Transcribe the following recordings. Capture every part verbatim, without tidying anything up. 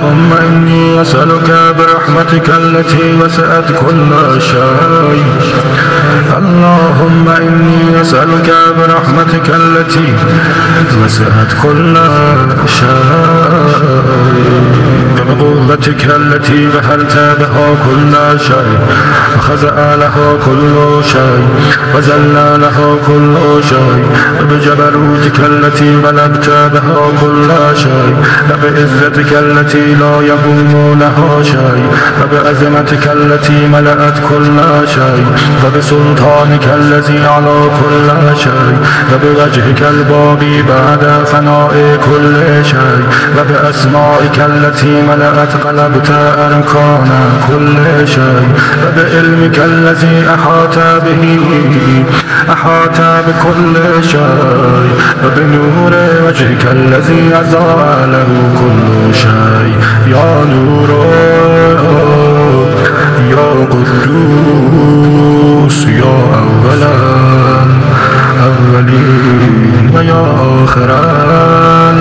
اللهم إني أسألك برحمتك التي وسعت كل شيء اللهم إني أسألك برحمتك التي وسعت كل شيء بقوتك التي بهلت بها كل شيء وخزأ له كل شيء وزل له كل شيء بجبروتك التي غلبت بها كل شيء وبعزتك التي لا يقوم لها شيء وبعظمتك التي ملأت كل شيء وبسلطانك الذي على كل شيء وبوجهك الباقي بعد فناء كل شيء وبأسمائك التي ملأت قلبت أركان كل شيء وبعلمك الذي أحاط به أحاط بكل شيء وبنور وجهك الذي أزال له كل شيء يا نور يا قدوس يا أولا أولين ويا آخرين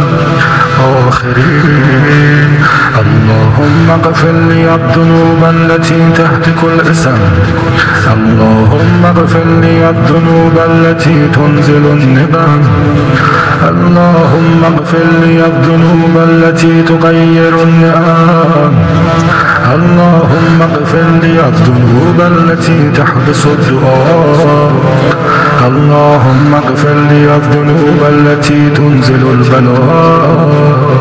آخرين اللهم اغفر لي الذنوب التي تهتك الاسم اللهم اغفر لي الذنوب التي تنزل النبم اللهم اغفر لي الذنوب التي تغير النعم اللهم اغفر لي الذنوب التي تحبس الدعاء اللهم اغفر لي الذنوب التي تنزل البلاء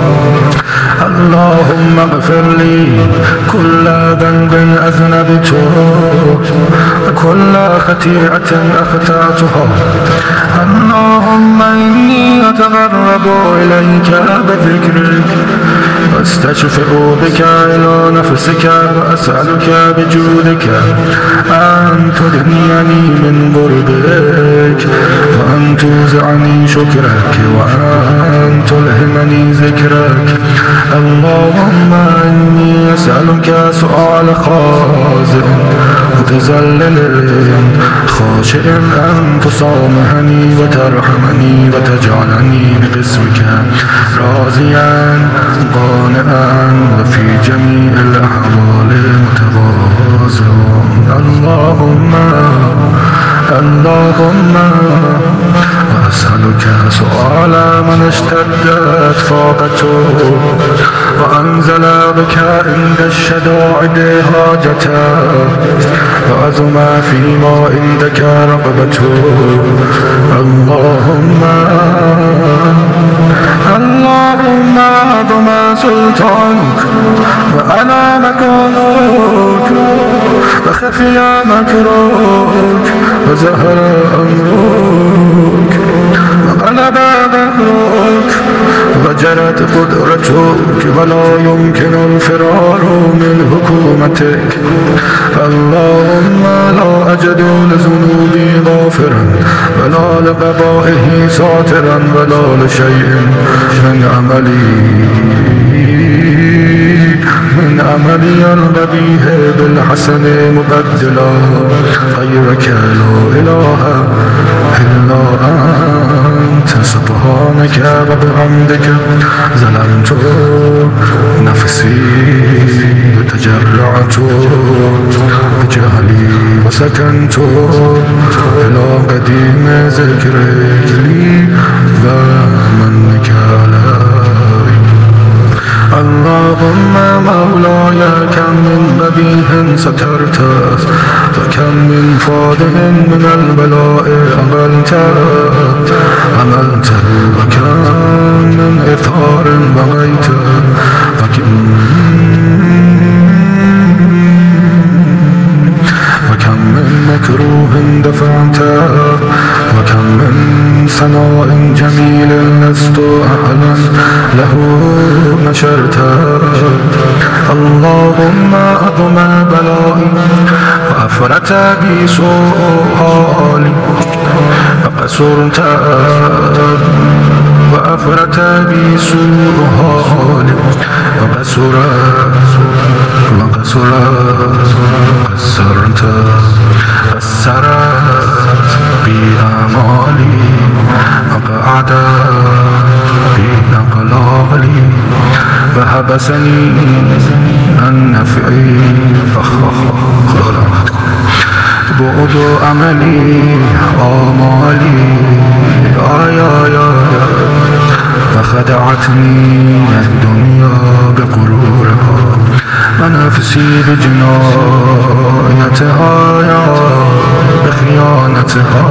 اللهم اغفر لي كل ذنب أذنبته وكل خطيئة أخطأتها اللهم إني أتقرب إليك بذكرك واستشفع بك إلى نفسك وأسألك بجودك أن تدنيني من قربك وأن توزعني شكرك وأن تلهمني ذكرك اللهم إني أسألك سؤال خازن متذلل خاشع أن تصامحني وترحمني وتجعلني بقسمك راضيا قانعا وفي جميع الأحوال متواضعا اللهم اللهم وأسألك سؤال من اشتدت فاقته وأنزل بك عند الشدائد حاجته وعظم فيما عندك رغبته اللهم اللهم عظم سلطانك وأنا مكانك وخفي مكرك وزهر أمرك وغلب ظهرك وجرت قدرتك ولا يمكن الفرار من حكومتك اللهم لا أجد لذنوبي غافرا ولا لقضائه ساترا ولا لشيء من عملي من عملي القبيح بالحسن مبدلا غيرك لا إله إلا أنت سبحانك وبحمدك ظلمت نفسي وتجرعت بجهلي وسكنت إلى قديم ذكرك لي ومنك علي اللهم مولاي كم من قبيح سترته وكم من فاضح من البلاء أقلته عملته وكم من إثار بغيته وكم وكم من مكروه دفعته وكم من ثناء جميل لست أهلا له نشرته اللهم أضم بلائي وأفرت بي سوء حالي وقصرت وأفرت بي سوء حالي وقصر وقصر قصرت قصرت بي آمالي وقعدت بي أقلالي وحبسني عن نفعي بعد أملي آمالي آي آي آي فخدعتني الدنيا بغرورها ونفسي بجنايتها يا بخيانتها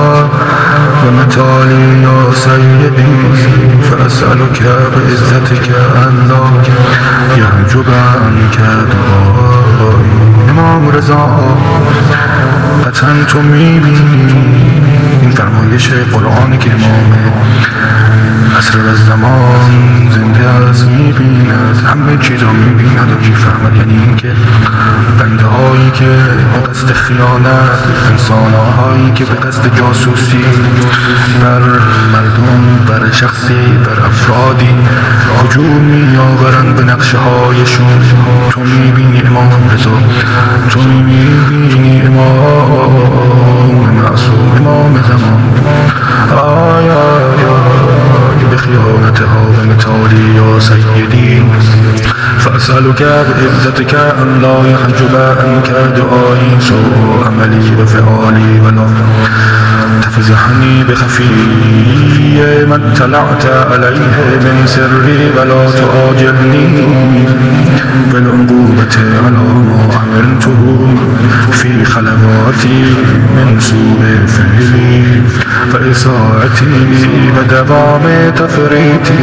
ومثالي يا سيدي فأسألك بعزتك أن لا يحجب عنك دعائي. امام رضا قطعا تو میبینی این فرمایش قرآن که امام عصر و زمان زنده است میبیند، همه چیز را میبیند و میفهمد. یعنی این که بنده هایی که به قصد خیانت، انسان هایی که به قصد جاسوسی بر مردم، بر شخصی، بر افرادی هجوم میآورند به نقشه هایشون، تو میبینی امام رضا، تو میبینی امام معصوم، امام زمان. آی آی آی بخیانتها و مثالی یا سیدی فأسألك بعزتك أن لا يحجب عنك دعائي سوء عملي وفعالي ولا تفزحني بخفي ما اطلعت عليه من سري ولا تؤاجلني بالعقوبة على ما عملته في خلواتي من سوء فعلي فإساءتي ودوام تفريطي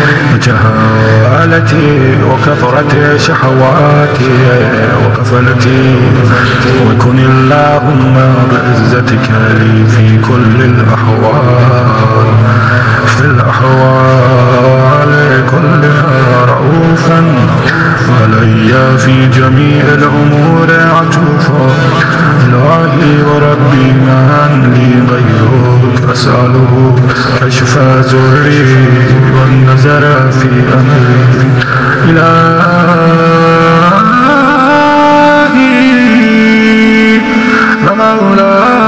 وجهالتي وكثرة شهواتي وكفلتي وكن اللهم بعزتك لي في كل الأحوال، في الأحوال كلها رؤوفا علي في جميع الأمور عطوفا. إلهي وربي من لي غيرك أسأله كشف ذري والنظر في أمري. إلهي ومولاي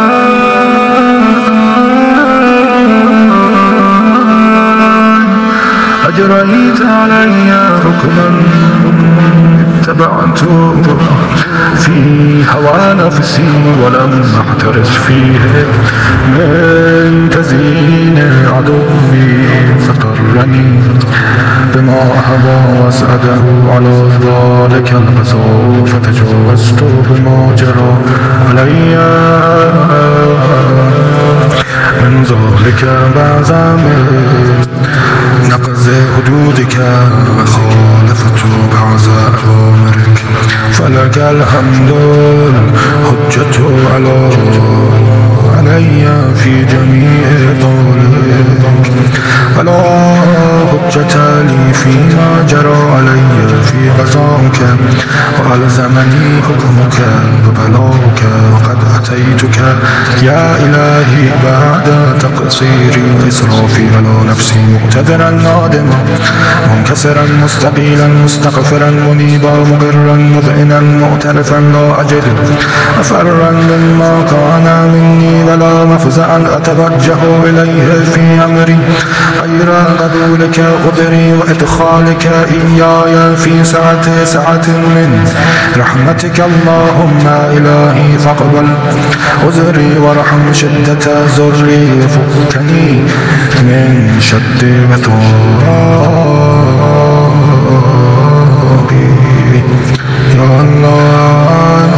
أجريت علي حكما اتبعته في هوى نفسي ولم أحترس فيه من تزيين عدوي فقرني بما أهوى وأسعده على ذلك القصو فتجاوزت بما جرى علي من ذلك بعزم نقض حدودك وخالفت بعض أوامرك فلك الحمد الحجة على علي في جميع قولك ولا حجة لي فيما جرى علي في قضاءك وألزمني حكمك وبلاؤك وقد أتيتك يا إلهي بعد تقصيري وإسرافي على نفسي معتذرا نادما منكسرا مستقيلا مستغفرا منيبا مقرا مذعنا معترفا لا أجد أفرا مما كان مني ولا مفزعا أتوجه إليه في أمري غير قبولك قدري وإدخالك إياي في سعة سعة من رحمتك. اللهم إلهي فاقبل عذري ورحم شدة ذري وفكني من شد وترابي. يا الله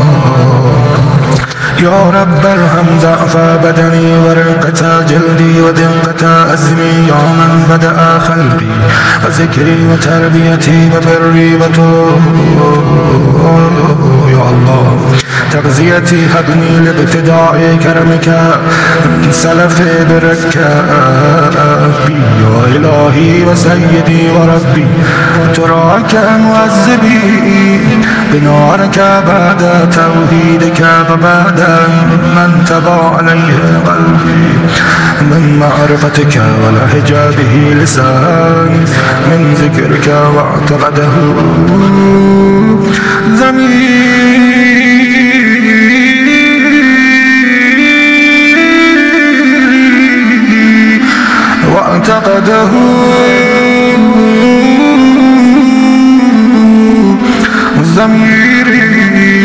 يا رب ارحم ضعف بدني ورقة جلدي ودقة أزمي يا من بدأ خلقي وذكري وتربيتي وبري وتوبي. يا الله تغذيتي هبني لابتداء كرمك من سلف برك بي يا إلهي وسيدي وربي تراك معذبي بنارك بعد توحيدك وبعد من تبع عليه قلبي من معرفتك ولحجابه لسان من ذكرك واعتقده ضمير اعتقده ضميري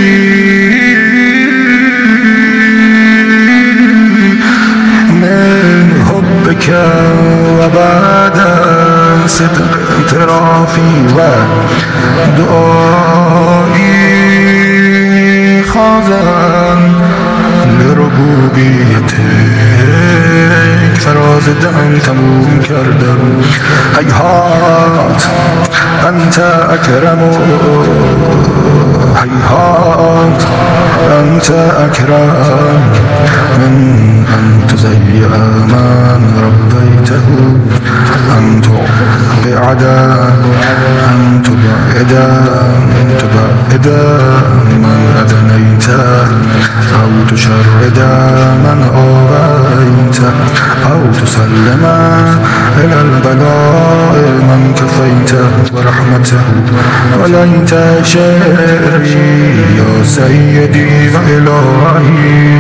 من حبك وبعد صدق اعترافي ودعائي خاضعا لربوبیتك فراز دم تموم کردم هیهات انت اکرم هیهات انت اکرم من ان تضيع من ربيته ان تبعد ان تبعد تبعد من أدنيته أو تشرد من آويت أو تسلم إلى البلاء من كفيت ورحمته وليت شعري يا سيدي وإلهي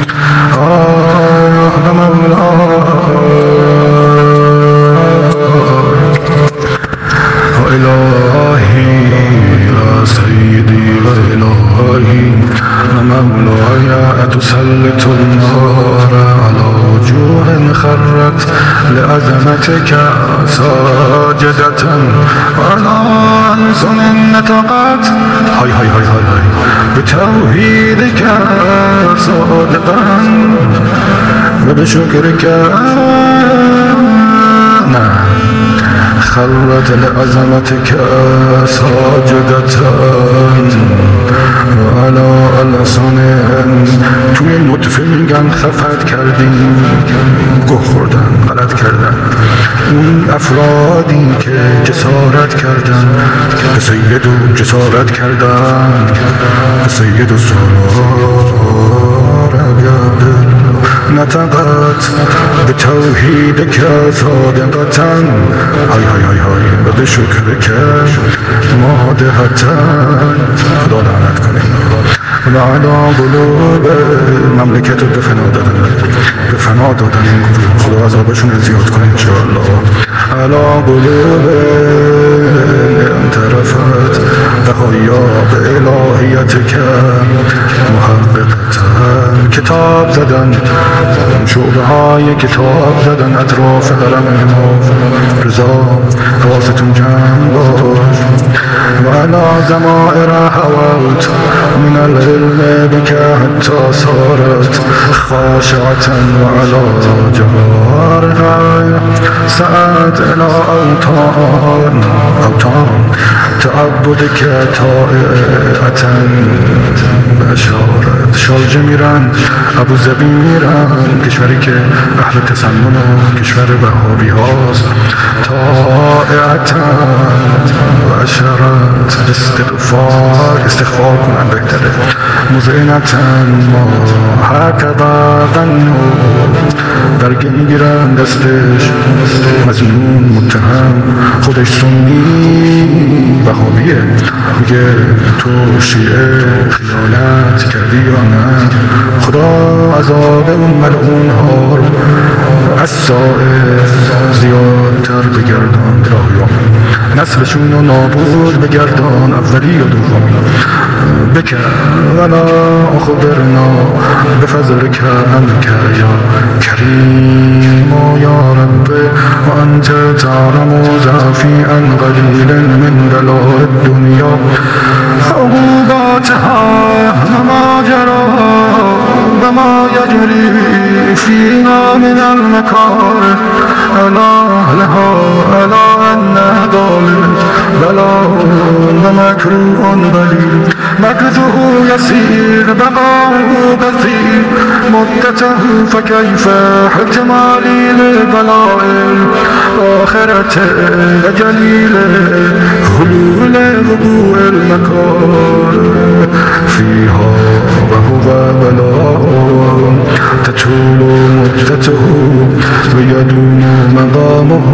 آه مولاي وإلهي يا سيدي وإلهي ومولاي أتسلط النار على وجوه خرت لعظمتك ساجدة وعلى ألسن نطقت هاي هاي هاي هاي هاي بتوحيدك صادقا وبشكرك نعم خرت لعظمتك ساجدة وعلى الألسن توی نطفه میگن خفت کردیم گه خوردن غلط کردن اون افرادی که جسارت کردن به سید و جسارت کردن به سید و سرار بیادر نطقت بتوحیدك صادقة های های های های و بشکرك مادحة خدا لعنت کنه و علا قلوب مملکت رو به فنا دادن به فنا دادن این گروه خدا عذابشون زیاد کنه انشاءالله علا قلوب انطرفت بهایا به الهیتک محققتن کتاب زدن شعبه های کتاب زدن اطراف قلم امام رضا حواستون جمع باش و علا زمائر هوات من العلم بك حتى صارت خاشعة وعلى جوارها سعت إلى أوطان أوطان تعبدك طائعة بأشارت شالجه میرن ابو ظبی میرن کشوری که اهل تسنن و کشور وهابی هاست طائعة و اشارت استغفار استغفار کنن بهتره مزعنتن ما هکذا ظنو برگه میگیرن دستش مظنون متهم خودش سنی وهابیه میگه تو شیعه خیانت کردی یا نه خدا عذاب اون ملعون ها رو از سائر زیادتر بگردان راهیام نسلشون رو نابود بگردان اولی و دومی بکر ولا اخبرنا بفضلك انك يا كريم يا رب وانت تعلم ضعفي عن قليل من بلاء الدنيا عقوباتها وما جرى وما يجري فيها من المكاره ألا لها ألا أن ظالم بلاء ومكروه بليل مكثه يسير بقاؤه بثير مدته فكيف احتمالي للبلاء آخرة جليل هلول وقوع المكان فيها وهو بلاء تطول مدته ويدوم مقامه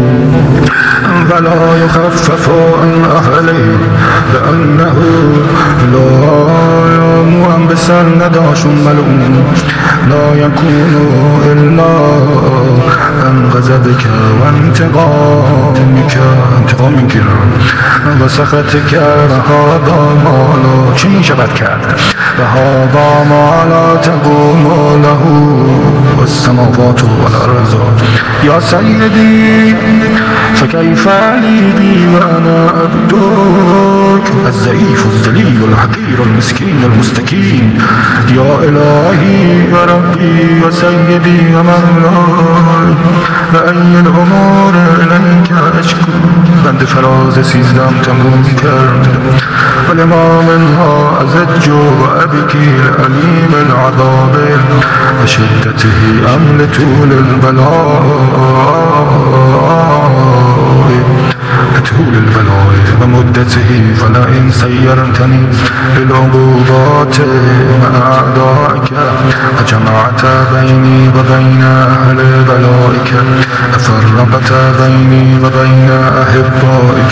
ولا يخفف عن أهله لأنه لا يعلم سر نداشون ملعون لا يكون إلا عن غضبك وانتقامك انتقام میگیرم و سخطك وهذا ما لا چی میشود کرد وهذا ما لا تقوم له والسماوات والأرض يا سيدي فكيف لي بي وأنا عبدك الضعيف الذليل الحقير المسكين المستكين يا إلهي وربي وسيدي ومولاي وأي الأمور إليك أشكو بند فراز سیزدم تموم کرد ولما منها أزج وأبكي الأليم العذاب وشدته أم لطول البلاء طول البلاء ومدته فلئن سيرتني بالعقوبات مع أعدائك وجمعت بيني وبين أهل بلائك وفرقت بيني وبين أحبائك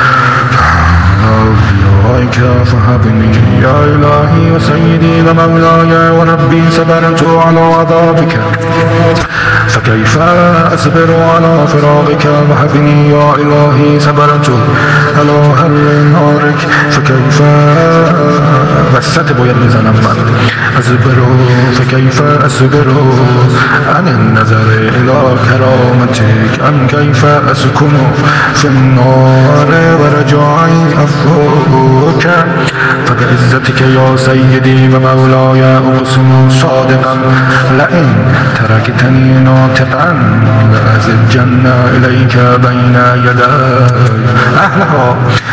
أوليائك فهبني يا إلهي وسيدي ومولاي وربي صبرت على عذابك فكيف أصبر على فراقك وهبني يا إلهي صبرت على هر نارك فكيف وسط باید بزنم من أصبر فكيف أصبر عن النظر إلى كرامتك أم كيف أسكن في النار ورجعي أفوك فبعزتك يا سيدي ومولاي أقسم صادقا لئن تركتني ناطقا لأزجن إليك بين يدي أهلها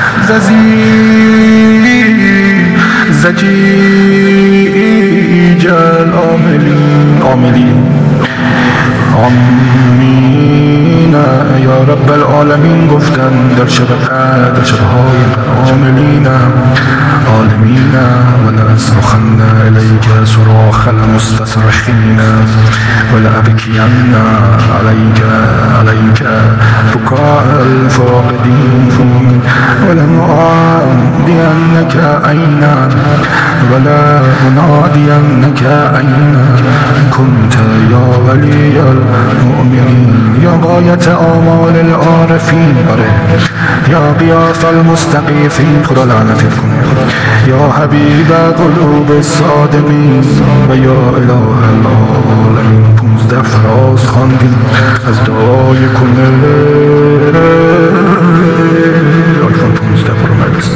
ززي زجيج العاملين عاملين آمین یا رب العالمین گفتن در شب در شبهای عاملین عالمین ولأصرخن إليك صراخ المستصرخين ولأبكين عليك عليك بكاء الفاقدين ولنعادينك أين ولا أنادينك أين كنت يا ولي المؤمنين يا غاية آمال العارفين يا غياث المستغيثين خدا لعنتت کنه يا حبيب قلوب الصادقين ويا إله العالمين پونزده فراز خواندیم از دعای کنه آیفون پونزده پرو مکس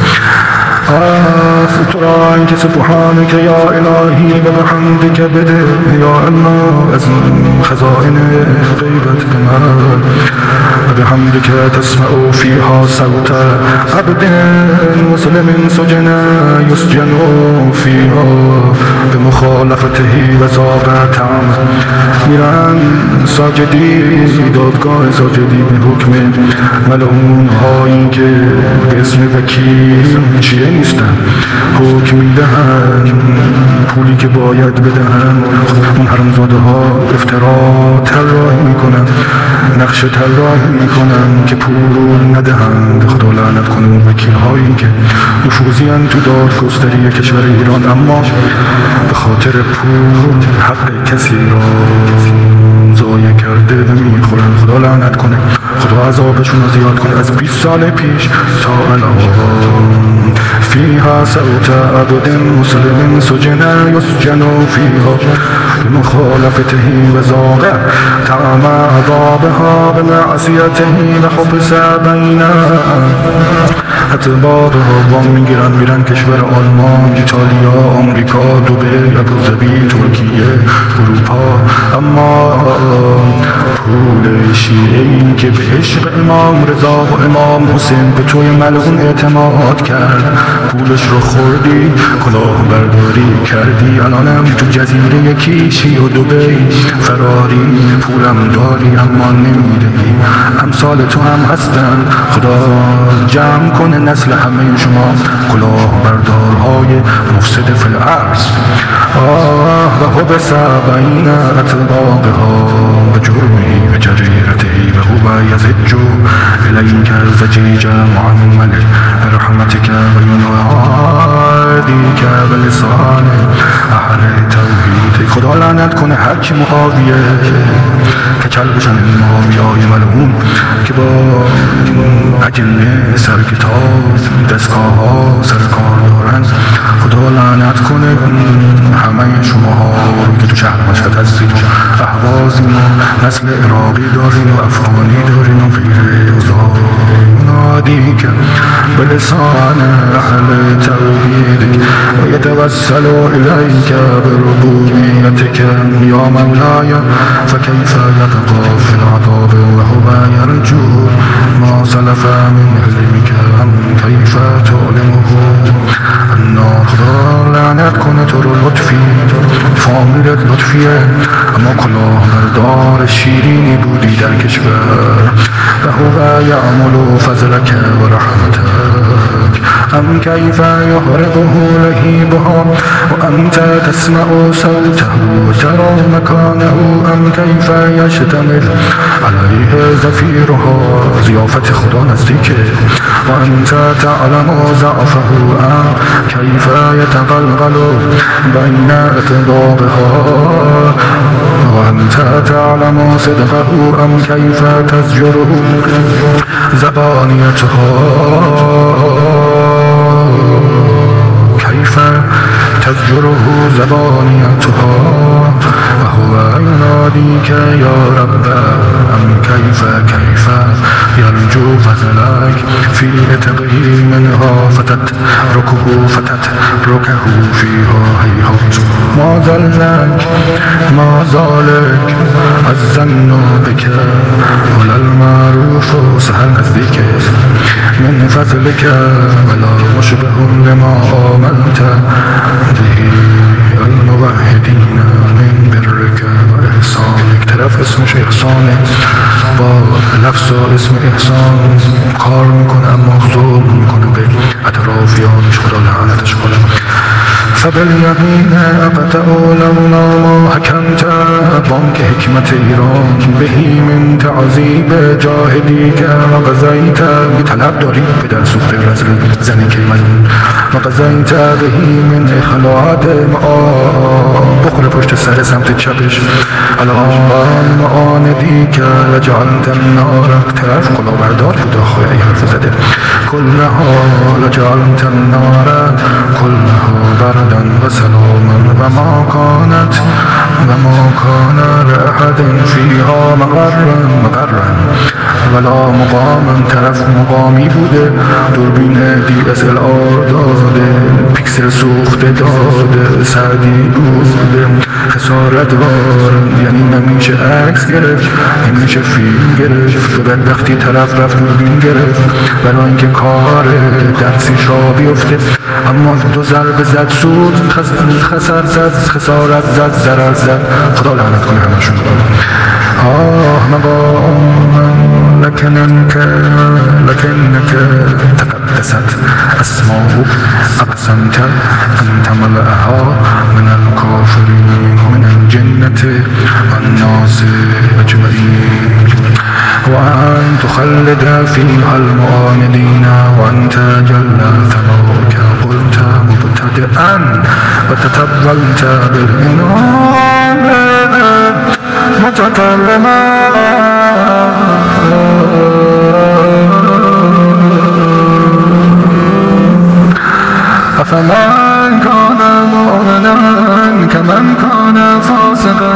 سترانك سبحانك يا إلهي وبحمدك بده يا الله از خزائن غيبت بمال وبحمدك تسمع فيها صوت عبد مسلم سجن يسجن فيها بمخالفته وذاق طعم میرن ساجدی دادگاه ساجدی به حکم ملعون هایی که به اسم وکیل چیه نیستن حکم میدهن پولی که باید بدهن اون حرامزاده ها افترا طراحی میکنن نقشه طراحی میکنن که پول ندهند خدا لعنت کنه اون وکیل هایی که نفوذی ان تو دادگستری کشور ایران اما به خاطر پول حق کسی را ضایع کرده و میخورن خدا لعنت کنه خدا عذابشون رو زیاد کنه از بیست سال پیش تا الان فيها صوت عبد مسلم سجن يسجن فيها بمخالفته وذاق طعم عذابها بمعصيته وحبس بين اتباعها وام میگیرن میرن کشور آلمان، ایتالیا، آمریکا، دبی، ابوظبی، ترکیه، اروپا، اما پول شیعه‌ای که به عشق امام رضا و امام حسین به توی ملعون اعتماد کرد پولش رو خوردی کلاه برداری کردی الانم تو جزیره یکیشی و دبی فراری پولم داری اما نمیدهی امثال تو هم هستن خدا جمع کنه نسل همه شما کلاه بردارهای مفسد فی الارض آه و حبس بین اطباقها و جرمی و جریرته و هو یزج الیک زجیج معمل برحمتك و ینادینک ینادیک بلسان اهل توحید. خدا لعنت کنه هر کی معاویه که کلبشن امامیای ملعون که با اجنه سر کتاب دستگاه ها سر کار دارن. خدا لعنت کنه همه شما ها که تو شهر مشهد هستید و اهوازین و نسل عراقی دارین و افغانی دارین و غیره اوزار. ینادیک بلسان اهل توحید و یتوسل الیک بربوبیتک یا مولاي فكيف يبقى في العذاب وهو يرجو ما سلف من علمك أم كيف تعلمه النار. خدا لعنت کنه تو رو لطفی فامیلت لطفیه اما کلاه مردار شیرینی بودی در کشور و هو یعمل فضلک و رحمتک ام کیف یحرقه لهیبها و انت تسمع صوته و ترى مکانه ام کیف یشتمل علیه زفیرها. ضیافت خدا نزدیکه و انت تعلم ضعفه ام کیف یتقلقل بین اطباقها و انت تعلم صدقه ام کیف تزجره زبانیتها کیف تزجره زبانیتها و هو ینادیک یا رب ام کیف کیف یرجو فضلک فی عتقه منها فتترکه فتترکه فیها هیهات. ما ذلک ما ذالک الظن بک ولا المعروف سهل نزدیکه من فضلک ولا مشبه لما آمنت به الموحدین من برک و احسانک. طرف اسمش احسانه با لفظ و اسم احسان کار میکنه اما ظلم میکنه به اطرافیانش. خدا لعنتش کنه. فبالیمین اقطعوا لولا ما حکمت. بانک حکمت ایران بهی من تعذیب جاهدی که و قضیت طلب داری پدر سوخته رزل زنی که ملون و قضیت بهی من اخلاعات معا بخور پشت سر سمت چپش الان معاندی که لجعلت النار. طرف قلا بردار بود آخوی ای حرف زده کلها لجعلت النار کلها بردا و سلاما و ما کانت و ما کان لأحد فیها مقرا مقرا ولا مقاما. طرف مقامی بوده دوربین دی اس ال آر داده پیکسل سوخته داده سعدی بوده خسارت وار یعنی نمیشه عکس گرفت نمیشه فیلم گرفت. به بدبختی طرف رفت دوربین گرفت برای اینکه کار درسی شا بیفته اما دو ضربه زد سود خسار زد خسارت زد ضرر زد. خدا لعنت کنه همشون. آه مقام لکننک لکنک تقدست اسماؤک اقسمت ان تملأها من الکافرین من الجنة والناس اجمعین و ان تخلد فیها المعاندین و انت جل ثناؤک قلت مبتدئا و تطولت بالانعام متكلما. أفمن كان مؤمنا كمن كان فاسقا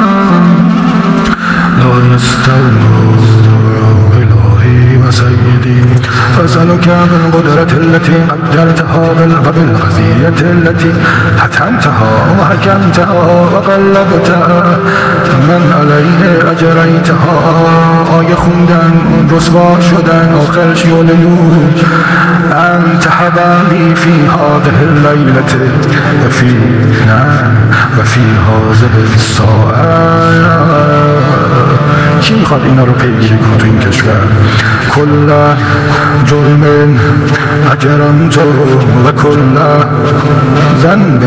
لا يستوون إلهي وسيدي. فأسألك بالقدرة التي قدرتها بالغزية التي حتمتها وحكمتها وقلبتها من عليه اجریتها. آیه خوندن رسوا شدن آخر شیولنون انت حبابی فی هذه اللیلة و فی و فی هذه الساعه. کی میخواد اینا رو پیگیری کنه تو این کشور؟ کل جرم اجرمت و کل ذنب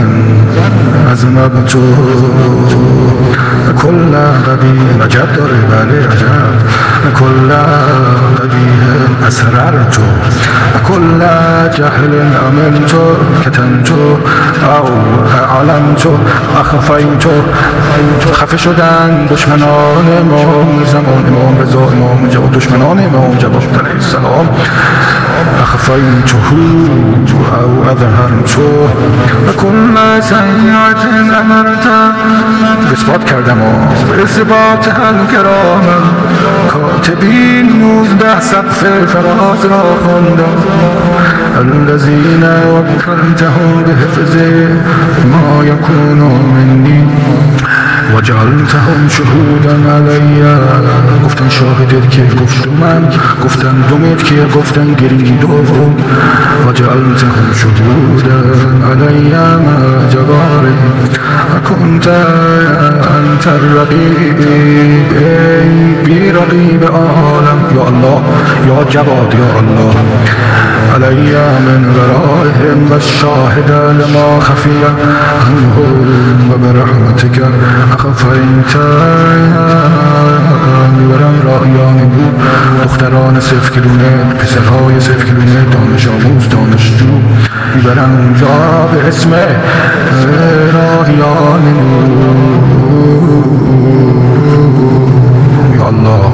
اذنبت و کل قبیل. عجب داره بله عجب. كل قبيح أسررت كل جهل عملت كتمت أو أعلنت أخفيت خفه شدن دشمنان امام زمان امام رضا امام جواد دشمنان امام جواد علیه السلام أخفيته أو أظهرته وكل سيئة أمرت إثبات کردم و إثبات الكرام كاتبين نوزده سقف فراز را خواندم الذين وكلتهم بحفظ ما يكون مني وجعلتهم شهودا علی گفتن شاهدت که گفتم من گفتن دومت که گفتن گریدو وجعلتهم شهودا علی ما جباری كنت انت الرقیب ای بی رقیب عالم یا الله یا جواد یا الله علی من ورائهم والشاهد لما خفی عنهم و برحمتك أخفيت میبرم رایانی بود دختران صفر کیلومتر پسرهای صفر کیلومتر دانش آموز دانشجو میبرم اونجا به اسم راهیان نور یا الله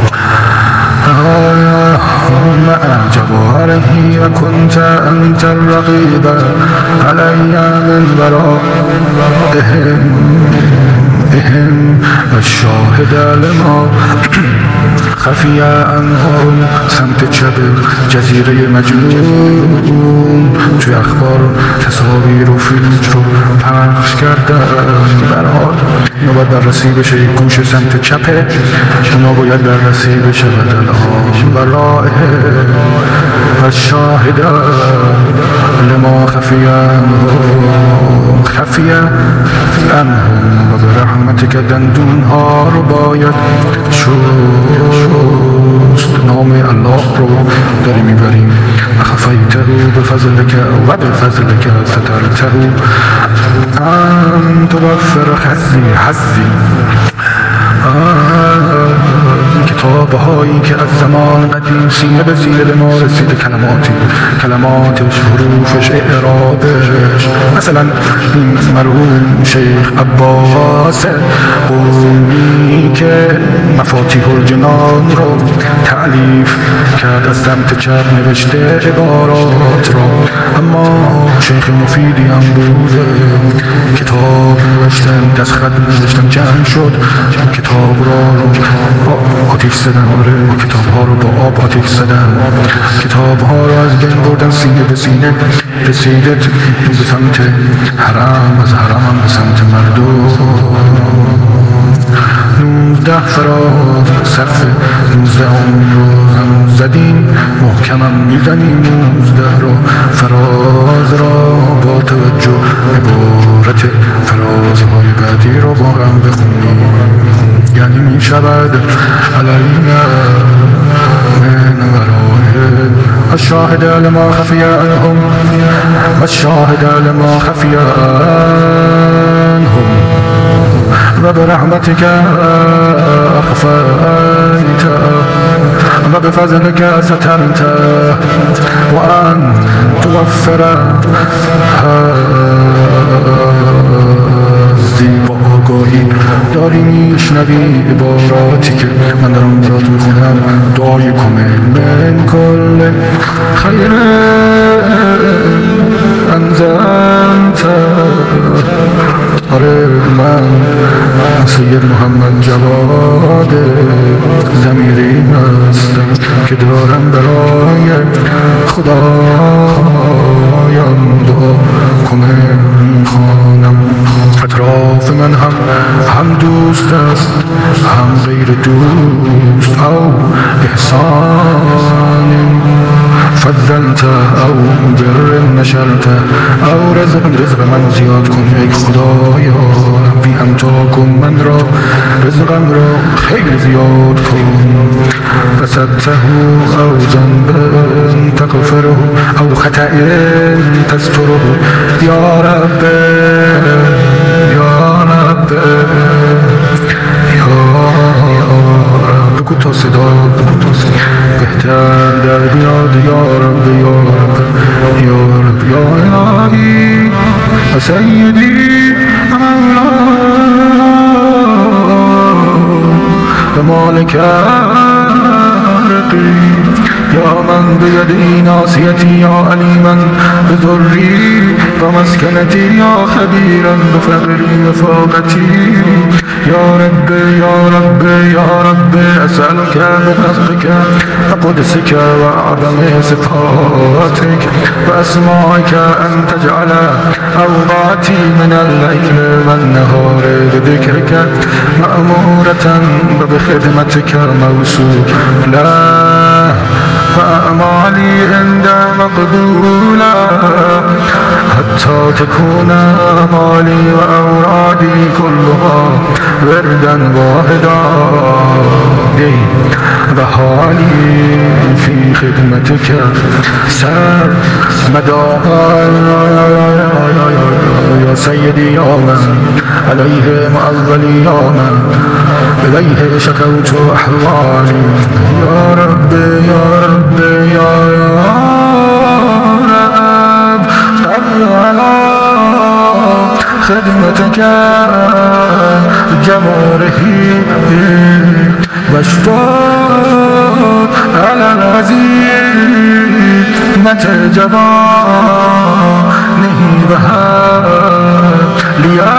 مع جواره وكنت أنت الرقيب علي من ورائهم إهم الشاهد لما خفي عنهم سمت چپ جزیره مجنون توی اخبار تصاویر و فیلم رو پخش کردن برحال اینا باید بررسی بشه یک گوش سمت چپه اونا باید بررسی بشه بدل آن برای الشاهد لما خفی عنهم خفی عنهم و برحمتك دندون ها رو باید شست نام الله رو داری میبریم اخفیته بفضلك و بفضلك سترته ان توفر خزی حزی کتاب هایی که از زمان قدیم سینه به سینه به ما رسیده کلماتی کلماتش حروفش اعرابش مثلا این مرحوم شیخ عباس قومی که مفاتیح الجنان رو تعلیف کرد از سمت چپ نوشته عبارات رو اما شیخ مفیدی هم بوده کتاب نوشتن دست خط نوشتن جمع شد کتاب را رو آتیش زدن آره کتاب ها رو با آب آتیش زدن کتاب ها رو از بین بردن سینه به سینه رسیدت به سمت حرم از حرم هم به سمت مردم نوزده فراز سقف نوزده هم رو هم زدیم محکمم میزنیم نوزده رو فراز را با توجه عبارت فرازهای بعدی رو با هم بخونیم یعنی می شود علینا من ورائه الشاهد لما خفی عنهم والشاهد لما خفی عنهم و برحمتك أخفيت و بفضلك سترت وأن توفر هذی با آگاهی داری میشنوی عباراتی که من دارم برات میخونم دعای کامل من کل خیر انزلت آره من سید محمد جواد ضمیری هستم که دارم برای خدایم دعا کامل میخوانم اطراف من هم هم دوست است هم غیر دوست او احسان فضلت او بر نشرت او رزق رزق من زیاد کن ای خدایا بی همتا کن من را رزقم را خیلی زیاد کن فسدته او ذنب تغفره او خطأ تستره یا رب یا رب یا رب بگو تا صدا بهتر در بیاد. یا رب یا رب یا رب یا الهی و سیدی و مالک رقی یا من بیدی ناصیتی یا علیما بضری و مسکنتی یا خبیرا بفقری و فاقتی. یا رب یا رب یا رب اسألك بحقك وقدسك وأعظم صفاتك وأسمائك أن تجعل أوقاتي من الليل والنهار بذكرك مأمورة وبخدمتك موصولة وأعمالي عند مقبولة حتى تكون أعمالي وأورادي كلها وردا واحدا وحالي في خدمتك سرمدا. يا سيدي يا من عليه مؤولي يا من إليه شكوت أحوالي. يا رب يا رب يا رب على خدمتك جوارحي واشتاق على العزيمة جوانه وهاب لي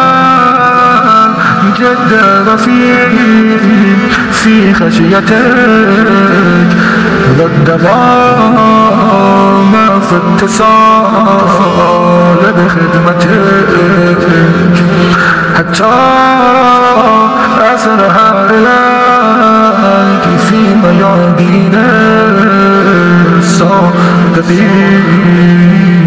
جد وفي في خشيتك والدوام في اتصال بخدمتك حتى أسرها إليك في ميادين الصادقين.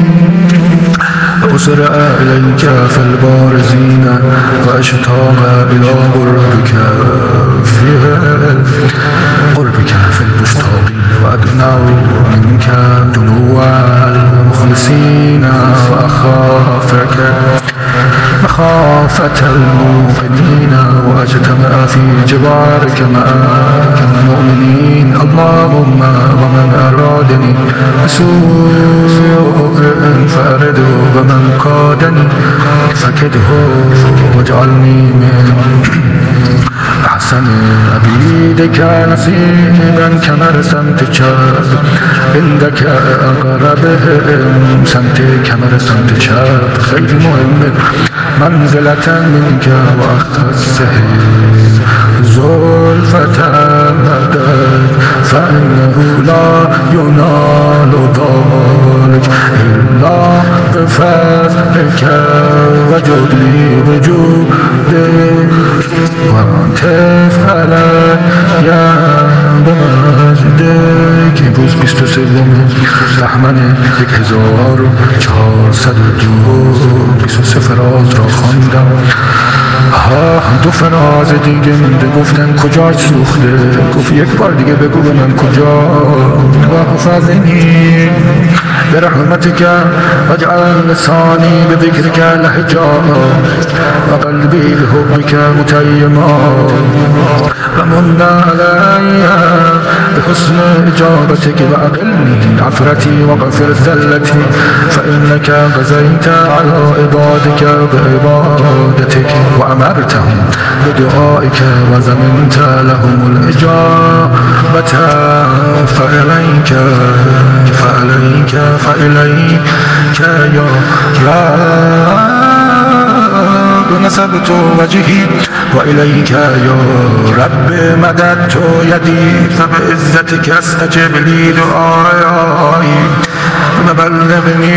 أسرع إليك في البارزين وأشتاق إلى قربك في قربك في المشتاقين وأدنو منك دنو المخلصين وأخافك مخافة الموقنين وأجتمع في جوارك مع المؤمنين. اللهم ومن أرادني بسوء فأرده ومن قادني فكده واجعلني من أحسن عبيدك نصيبا كما رسمتك عندك أقربهم سمتك كما رسمتك خير مهم منزلة منك وأخصهم زلفة مدد فإنه لا ينال ذلك إلا بفضلك وجودي وجودك وانتف علي بمجدك. امروز بیست و سوم بهمن یک هزار و چهارصد و دو بیست و سه فراز را خواندم. ها دو فراز دیگه مونده گفتن کجا سوخته. گفت یک بار دیگه بگو به من کجا. و حفظنی برحمتك واجعل لساني بذكرك لهجا وقلبي بحبك متيما ومن علي بحسن إجابتك وأقلني عثرتي وغفر ذلتي فإنك غزيت على عبادك بعبادتك وأمرتهم بدعائك وزمنت لهم الإجابة فإليك فإليك فإليك يا رب نسبت وجهي وإليك يا رب مددت يدي فبعزتك استجب لي دعائي وبلغني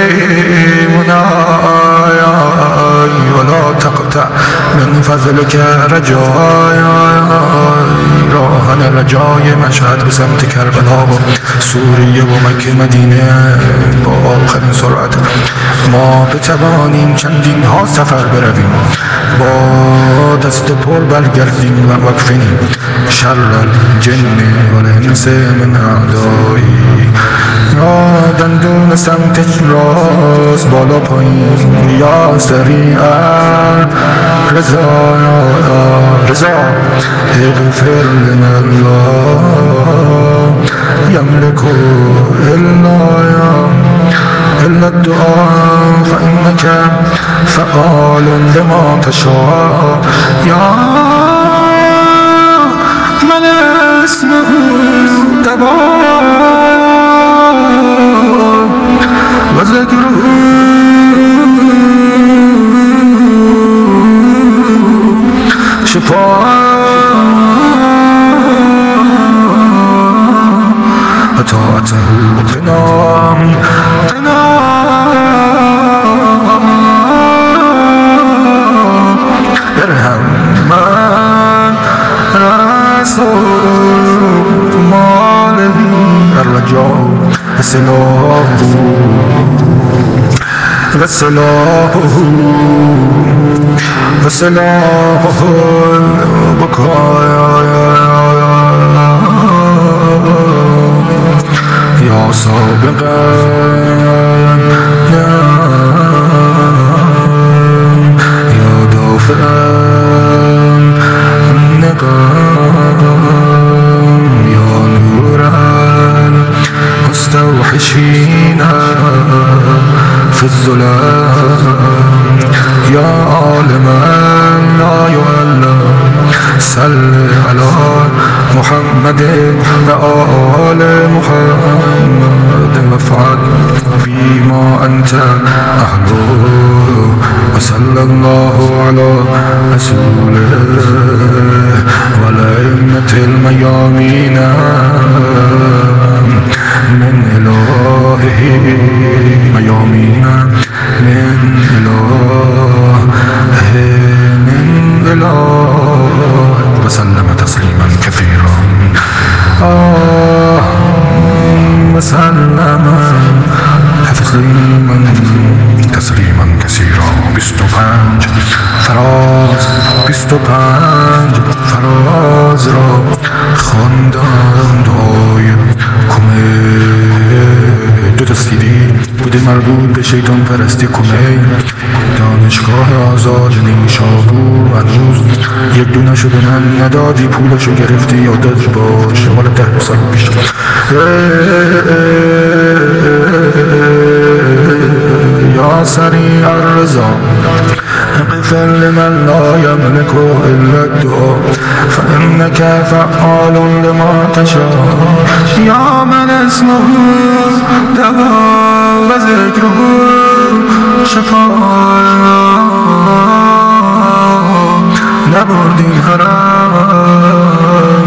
منايا ولا تقطع من فضلك رجايا. راهن رجای مشهد به سمت کربلا و سوریه و مکه مدینه با آخرین سرعت ما بتوانیم چندین ها سفر برویم با دست پر برگردیم و وقفیم شر الجن و الانس من اعدایی. یا دندون سمت راست بالا پایین یا سریعا رضا رضا اغفر لمن لا يملك إلا إلا الدعاء فإنك فعال لما تشاء يا من اسمه دواء وذكره شفاء وطاعته غنى غنى ارحم من رسول ماله الرجاء سلاحه وسلاحه وسلاحه البكايا يا سابقا يا دافعا النقام يا نورا مستوحشين في الظلام يا عالما لا يعلم صل على محمد وآل محمد وافعل فيما أنت أهله وصلى الله على رسوله والأئمة الميامين من إلهه ميامين من إله من إله وسلم تسليما كثيرا آه وسلم تسليما تسليما كثيرا بیست و پنج فراز بیست و پنج فراز را خواندم دعای کمیل دو تا سیدی بوده مربوط به شیطان پرستی کمیل دانشگاه آزاد نیشابور هنوز یک دونه شده من ندادی پولشو گرفتی یادت باشه مال ده سال پیش یا سریع الرضا اغفر لمن لا يملك إلا الدعاء فإنك فعال لما تشاء يا من اسمه دواء وذكره شفاء نبردیم حرام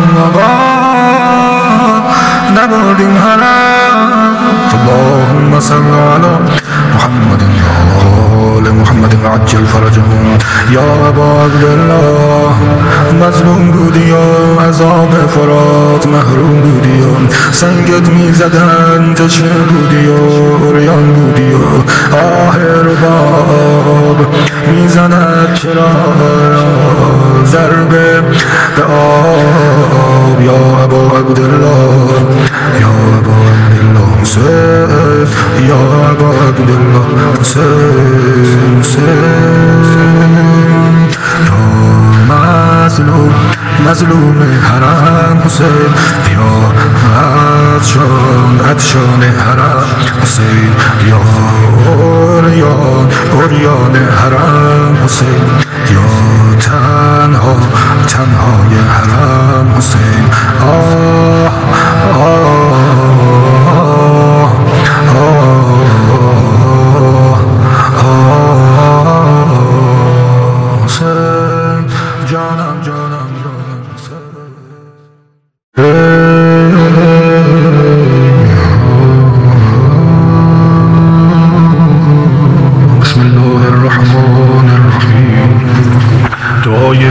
نبردیم حرام اللهم صل على محمد وآل محمد عجل فرجهم یا ابا عبدالله مظلوم بودی و عذاب فرات محروم بودی و سنگت میزدن تشنه بودی و عریان بودی و آه رباب میزند چرا ضربه به آب یا ابا عبدالله یا ابا عبدالله حسین یا ابا عبدالله حسین حسین یا مظلوم مظلوم حرم حسین یا عطشان عطشان حرم حسین یا عریان عریان حرم حسین یا تنها تنهای حرم حسین آه آه حسین جانم جانم جانم بسم الله الرحمن الرحیم دعای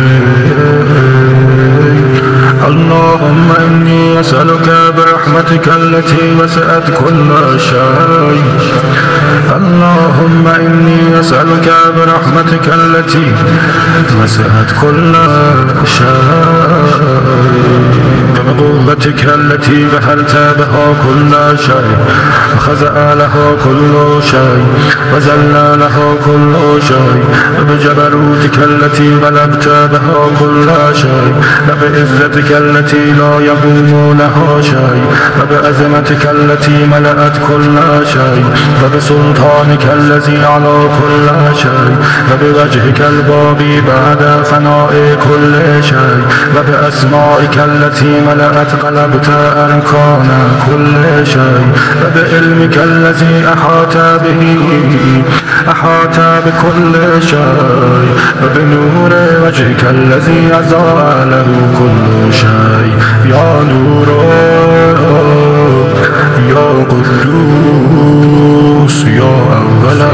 اللهم إني أسألك برحمتك التي وسعت كل شيء اللهم إني أسألك برحمتك التي وسعت كل شيء، بقوتك التي بحرت بها كل شيء، وخزأ له كل شيء، وزلنا له كل شيء، وبجبروتك التي غلبت بها كل شيء، وبعزتك التي لا يقوم لها شيء، وبعظمتك التي ملأت كل شيء، وبسلطانك الذي على كل شيء، وبوجهك الباقي بعد فناء كل شيء، وبأسمائك التي ملأت قلبت أركان كل شيء، وبعلمك الذي أحاط به أحاط بكل شيء، وبنور وجهك الذي أضاء له كل شيء. يا نور يا قدوس يا أولا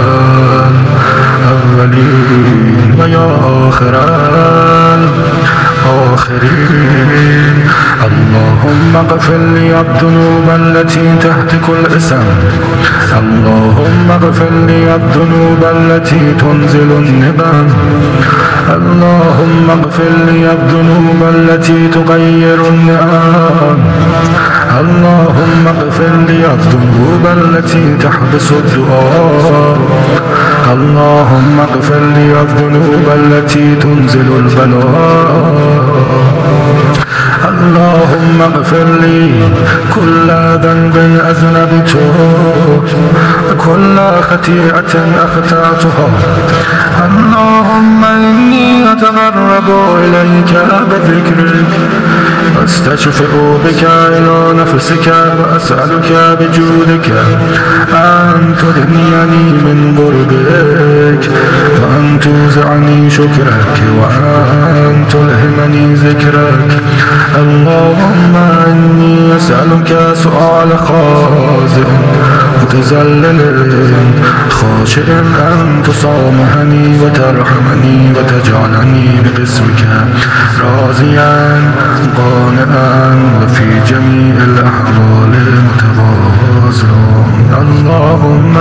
أولين ويا آخرا آخرين. اللهم اغفر لي الذنوب التي تهتك الإثم، اللهم اغفر لي الذنوب التي تنزل النقم، اللهم اغفر لي الذنوب التي تغير النعم، اللهم اغفر لي الذنوب التي تحبس الدعاء، اللهم اغفر لي الذنوب التي تنزل البلاء، اللهم اغفر لي كل ذنب أذنبته، كل خطيئة أخطأتها. اللهم إني أتقرب إليك بذكرك، واستشفئ بك إلى نفسك، وأسألك بجودك أن تغنيني من قربك، وأن توزعني شكرك، وأن تلهمني ذكرك. اللهم إني أسألك سؤال خاضع متذلل خاشع أن تصامحني وترحمني وتجعلني بقسمك راضيا قانعا وفي جميع الأحوال متواضعا. اللهم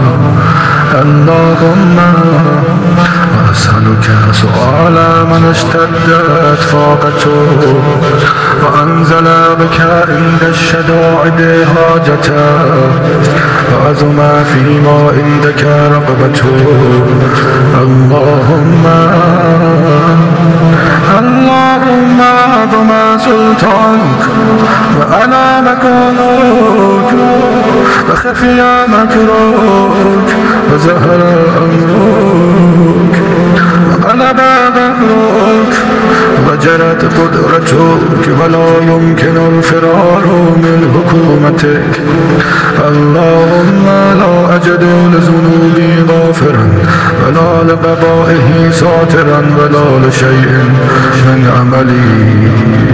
اللهم وأسألك سؤال من اشتدت فاقته وأنزل بك عند الشدائد حاجته، وعظم فيما عندك رغبته. اللهم اللهم عظم سلطانك وأنا مكانك، وخفي مكرك وزهر أمرك، وغلب بهرك وجرت قدرتك، ولا يمكن الفرار من حكومتك. اللهم لا أجد لذنوبي غافرا، ولا لقضائه ساترا، ولا لشيء من عملي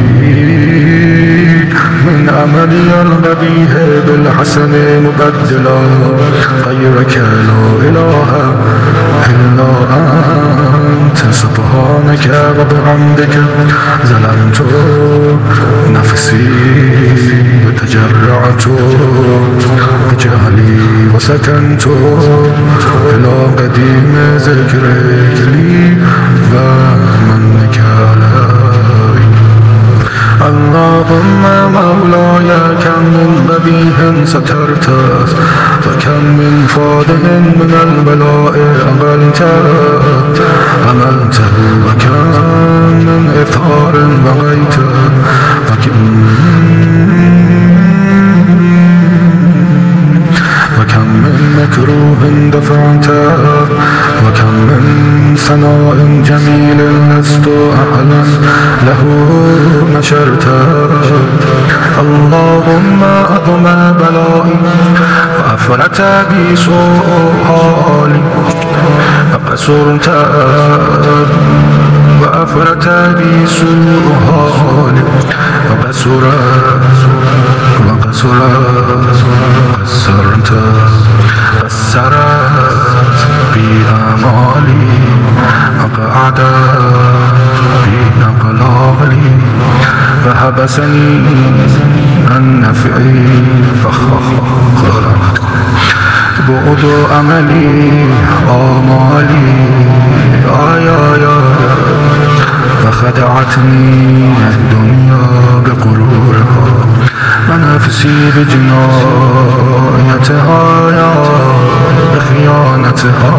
من عملي القبيح بالحسن مبدلا. غيرك لا إله إلا أنت، سبحانك وبحمدك ظلمت نفسي وتجرعت بجهلي، وسكنت إلى قديم ذكرك لي ومنك علي. اللهم مولاي كم من قبيح سترته، وكم من فاضح من البلاء أقلته عملته، وكم من إثار بغيته، وكم وكم من مكروه دفعته، وكم من ثناء جميل لست أعلم له نشرته. اللهم أضم بلائي وأفرت بي سوء حالي، وقصرت وأفرت بي سوء حالي، وقصر وقصر قصرت قصرت بي آمالي، وقعدت بي أقلالي، وحبسني عن نفعي بعد أملي آمالي آي آي فخدعتني الدنيا بغرورها ونفسي بجنايتها يا بخيانتها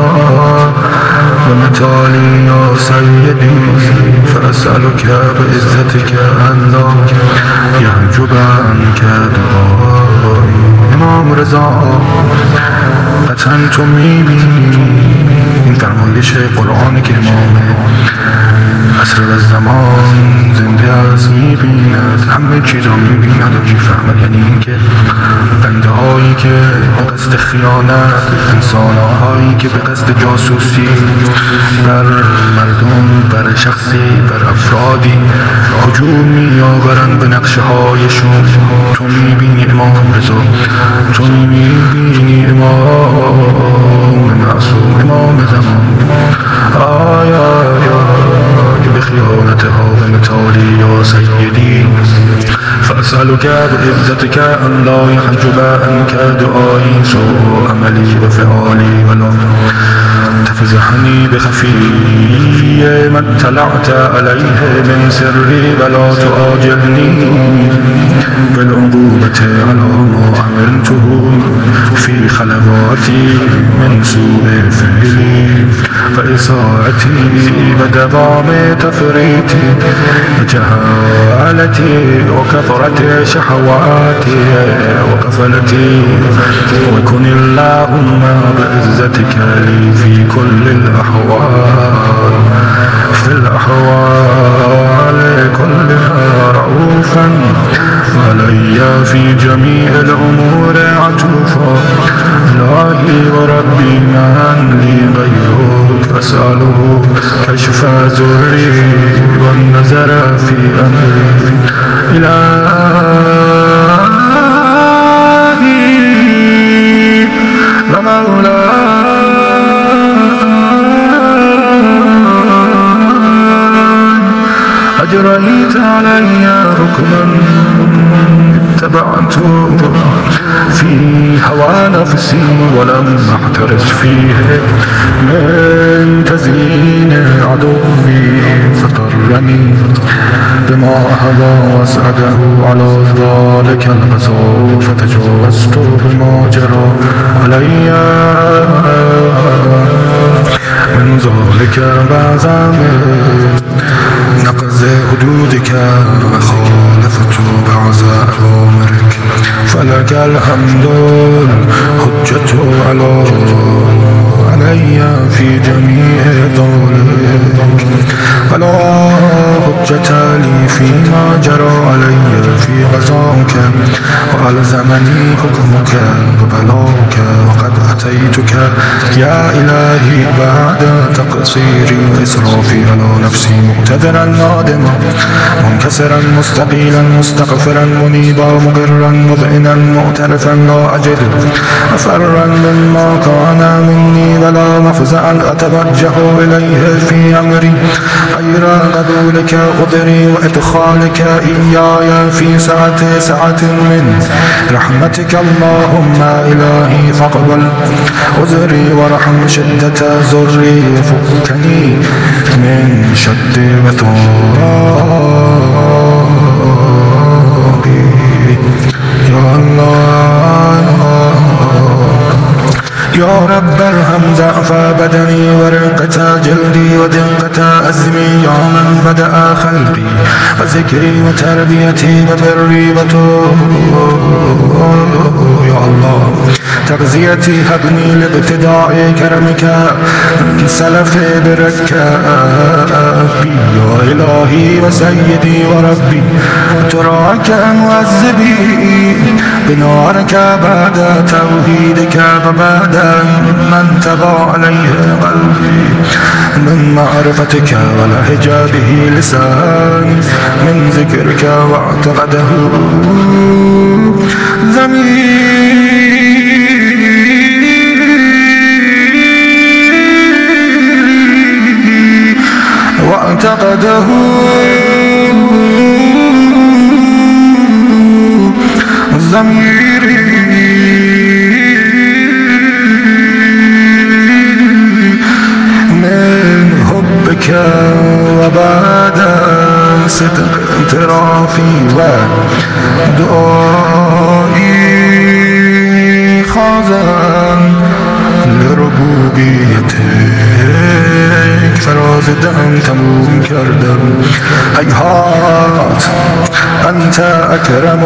ومثالي يا سيدي فأسألك بعزتك أن لا يحجب عنك دعائي. امام رضا قطعا تو میبینی این فرمایش قرآن که امام عصر و زمان زنده است میبیند، همه چیز را میبیند و میفهمد. یعنی اینکه بنده هایی که به قصد خیانت، انسان هایی که به قصد جاسوسی بر مردم، بر شخصی، بر افرادی هجوم میآورند به نقشه هایشون، تو میبینی امام رضا، تو میبینی امام معصوم، امام زمان آی آی آی بخیانتها و مثالی یا سیدی فأسألك بعزتك أن لا يحجب عنك دعائي سوء عملي وفعالي ولا تفزحني بخفي ما اطلعت عليه من سري ولا تؤاجلني بالعقوبة على ما عملته في خلواتي من سوء فعلي فإساءتي ودوام تفريطي وجهالتي وكثرة شهواتي وغفلتي وكن اللهم بعزتك لي في كل الأحوال في الأحوال كلها رؤوفا علي في جميع الأمور عطوفا. إلهي وربي من لي غيرك أسأله كشف زري والنظر في أمري. إلهي ومولاي أجريت علي حكما اتبعته في هوى نفسي ولم أحترس فيه من تزيين عدوي فطرني بما هوى واسعده على ذلك الغزو فتجاوزت بما جرى علي من ذلك بعزم نقض حدودك وخالفت بعض أوامرك فلك الحمد الحجة على علي في جميع ذلك ولا حجة لي فيما جرى علي في غزاك وألزمني حكمك وبلاك وقد أتيتك يا إلهي بعد تقصيري وإسرافي على نفسي مقتدرا نادما منكسرا مستقيلا مستغفرا منيبا مقرا مذعنا معترفا لا أجد مفرا مما كان مني ولا مفزعا أتوجه إليه في أمري غير قبولك قدري وإدخالك إياي في سعة سعة من رحمتك اللهم إلهي فاقبل عذري ورحم شدة زري فكني من شد وثاقي يا الله يا رب ارحم ضعف بدني ورقة جلدي ودقة أزمي يا من بدأ خلقي وذكري وتربيتي وبري وتوبي يا الله تغذيتي هبني لابتداء كرمك سلف بركابي يا إلهي وسيدي وربي تراك معذبي بنارك بعد توحيدك وبعد من تبع عليه قلبي من معرفتك ولهجابه لساني من ذكرك واعتقده ضميري واعتقده ضميري إليك وبعد صدق اعترافي ودعائي خاضعا لربوبیتك فراز دم تموم کردم هیهات انت اکرم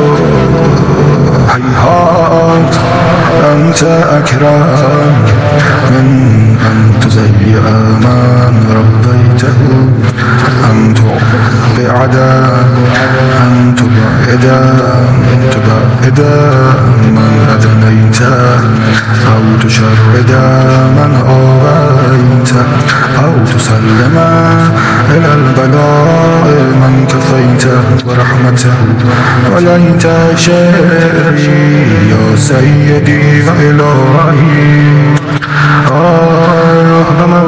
هیهات انت اکرم من ان تزیع من ربیته ان تبعد ان تبعد تبعد من ادنیت او تشرد من آویت او تسلم الى البلاء من كفيت ورحمته وليت شعري يا سيدي وإلهي آه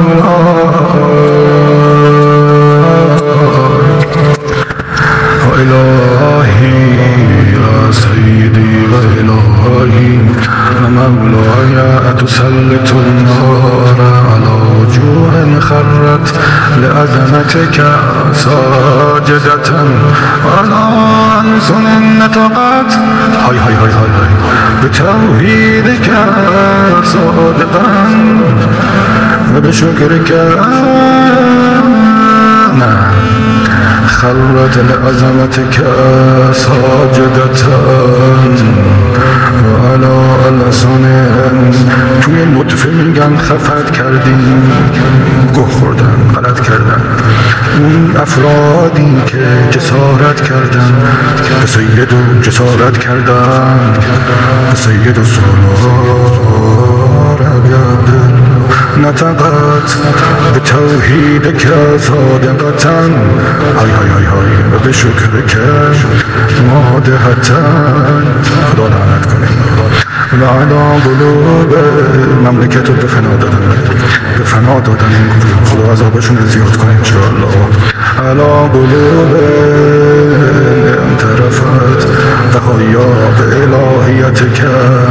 وإلهي يا سيدي وإلهي ومولاي أتسلط النار على وجوه خرت لعظمتك ساجدة وعلى ألسن نطقت هاي هاي هاي هاي بتوحيدك صادقا وبشكرك نعم خرت لعظمتك ساجدة وعلى ألسن توی نطفه میگن خفت کردیم گوه خوردن غلط کردن اون افرادی که جسارت کردن به سید و جسارت کردن به سید و سالار عبیدل نطقت به توحیدک صادقتا های های های های و به شکرک مادحتا خدا لعنت کنه و علا قلوب مملکت رو به فنا دادن به فنا دادن این گروه خدا عذابشون رو زیاد کنه انشاءالله علا قلوب انطرفت بهایا به الهیت که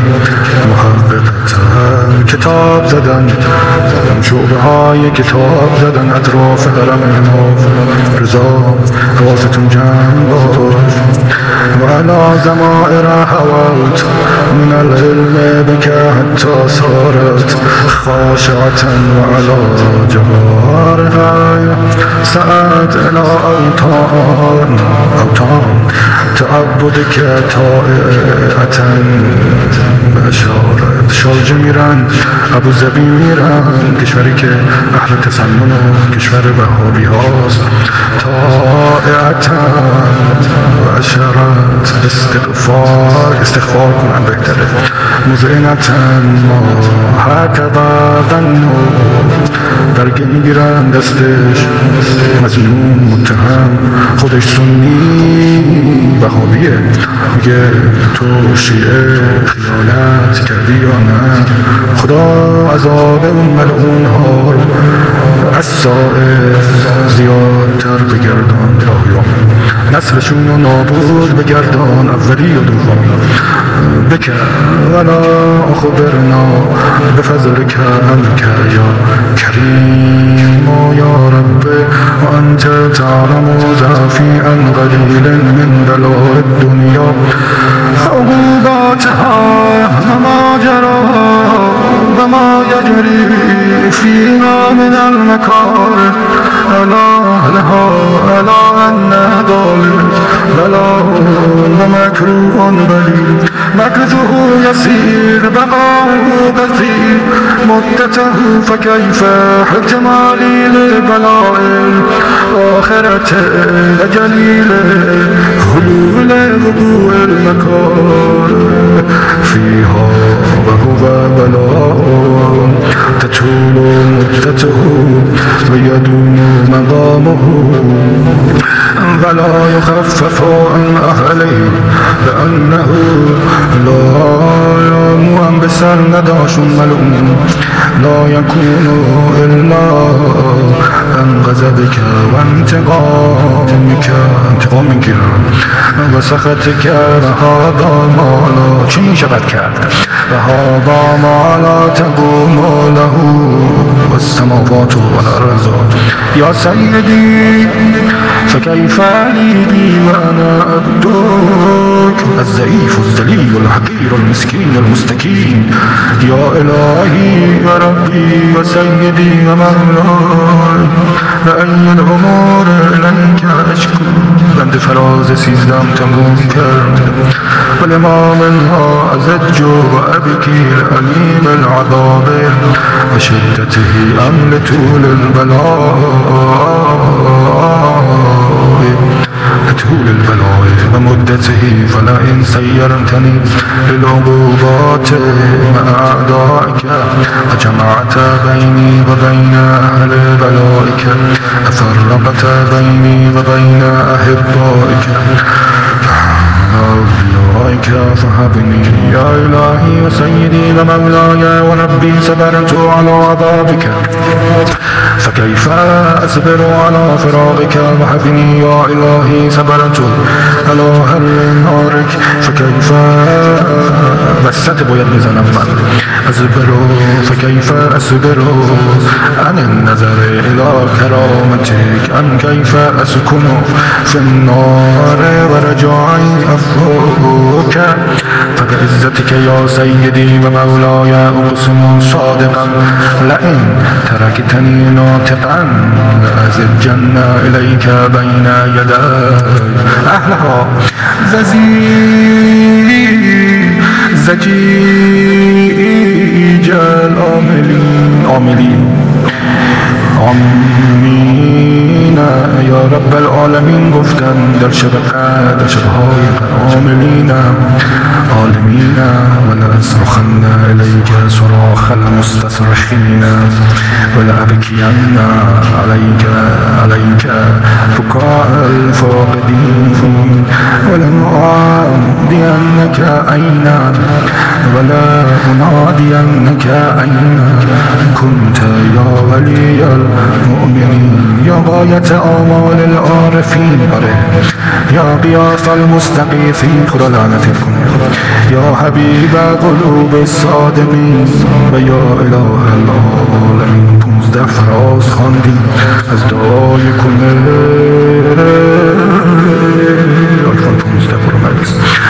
محققتن کتاب زدن شعبه های کتاب زدن اطراف حرم امام رضا حواستون جمع باش و علا زمائر حوالت من العلم بك حتى صارت خاشعة وعلى جوارها سعت إلى أوطان أوطان تعبدك طائعة بشارت شارجه میرن ابو ظبی میرن کشوری که اهل تسنن و کشور وهابی هاست طائعة و اشارت استغفار استغفار کنن بهتره مزعنتن ما هکذا ظنو برگه میگیرن دستش مظلوم متهم خودش سنی وهابیه میگه تو شیعه خیانت کردی یا نه خدا عذاب اون ملعون ها رو از سائر زیادتر بگردان الهیام نسلشون رو نابود بگردان اولی و دومی بکر ولا اخبرنا بفضلك عنك یا کریم یا رب وانت تعلم ضعفی عن قلیل من بلاء الدنیا عقوباتها وما جرى وما يجري فيها من المكاره ألا لها ألا أن ظالم بلاء ومكروه بليد مكثه يسير بقاؤه كثير مدته فكيف احتمالي لبلاء آخرة جليل هلول ربوع المكاره فيها وهو بلاء تطول مدته ويدوم مقامه ولا يخفف عن أهله لأنه لا يوم بسر نداش ملعون لا يكون إلا عن غضبك وانتقامك انتقام میگیرم و سخطك وهذا ما لا چه میشود کرد وهذا ما لا تقوم له و السماوات والأرض يا سيدي فكيف لي بي وأنا عبدك الضعيف الذليل الحقير المسكين المستكين يا إلهي يا ربي وسيدي ومولاي لأي الأمور إليك أشكو بند فراز سیزدم تموم کرد ولما منها أزج وأبكي الأليم العذاب وشدته أم لطول البلاء لطول البلاء ومدته فلئن سيرتني بالعقوبات مع أعدائك وجمعت بيني وبين أهل بلائك أفرقت بيني وبين أحبائك أولئك فهبني يا إلهي وسيدي ومولاي وربي صبرت على عذابك فكيف أصبر على فراقك وهبني يا إلهي صبرت على هر نارك فكيف بسات باید بزنم من أصبر فكيف أصبر عن النظر إلى كرامتك أم كيف أسكن في النار ورجعي أفوك فبعزتك يا سيدي ومولاي أقسم صادقا لئن تركتني ناطقا لأزجن إليك بين يدي أهلها زجيج زجيج العاملين عاملين آمین یا رب العالمین گفتن در شب قدر شبهای عاملین عالمین ولأصرخن إليك صراخ المستصرخين ولأبكين عليك عليك بكاء الفاقدين ولنعادينك أين ولا أنادينك أين كنت يا ولي المؤمنين يا غاية آمال العارفين يا غياث المستغيثين خدا لعنتت کنه يا حبيب قلوب الصادمين و یا اله العالمین پونزده فراز خواندیم از دعای کنه آیفون پونزده برو مجلس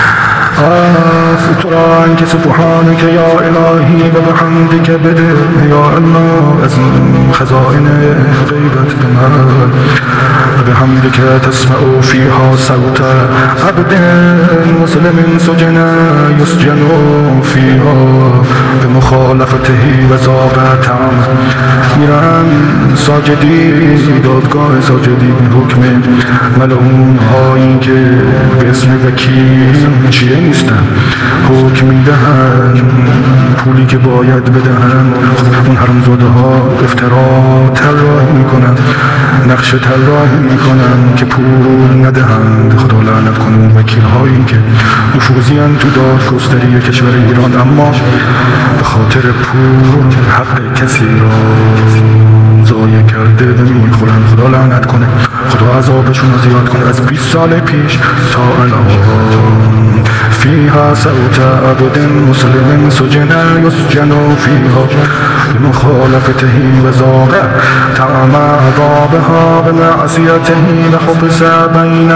ستران که سبحانك يا إلهي وبحمدك بده يا الله از خزائن غیبت بمال وبحمدك تسمع فيها صوت عبد مسلم سجن يسجن فيها بمخالفته وذاق طعم میرن ساجدی دادگاه ساجدی به حکم ملعون هایی که به اسم وکیل چیه نیستن حکم میدهن پولی که باید بدهن اون حرامزاده ها افترا طراحی میکنن نقشه طراحی میکنن که پول ندهند خدا لعنت کنه اون وکیل هایی که نفوذی ان تو دادگستری کشور ایران اما به خاطر پول حق کسی را ضایع کرده و میخورن خدا لعنت کنه خدا عذابشون رو زیاد کنه از بیست سال پیش تا الان فيها صوت عبد مسلم سجن يسجن فيها بمخالفته وذاق طعم عذابها بمعصيته لحبس بين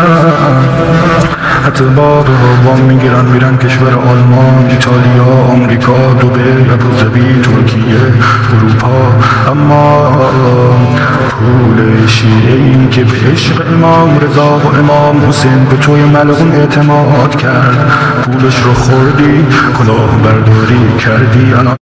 اتباعها وام میگیرن میرن کشور آلمان، ایتالیا، آمریکا، دبی، ابوظبی، ترکیه، اروپا. اما پول شیعه‌ای که به عشق امام رضا و امام حسین به توی ملعون اعتماد کرد، پولش رو خوردی، کلاه برداری کردی.